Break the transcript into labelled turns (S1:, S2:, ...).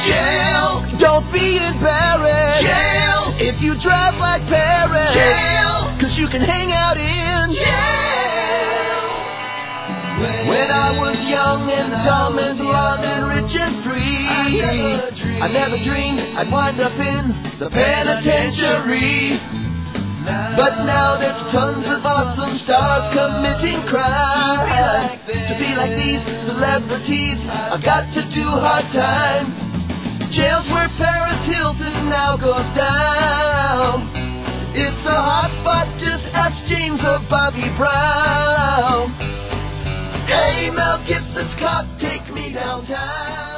S1: Jail.
S2: Don't be embarrassed.
S1: Jail.
S2: If you drive like Paris.
S1: Jail.
S2: 'Cause you can hang out in
S1: Jail.
S2: When I was young and dumb and blonde and rich and free, I never dreamed I'd wind up in the penitentiary. But now there's tons of awesome stars committing crime. To be like these celebrities, I've got to do hard time. Jail's where Paris Hilton now goes down. It's a hot spot, just ask James or Bobby Brown. Hey, Mel Gibson's cock, take me downtown.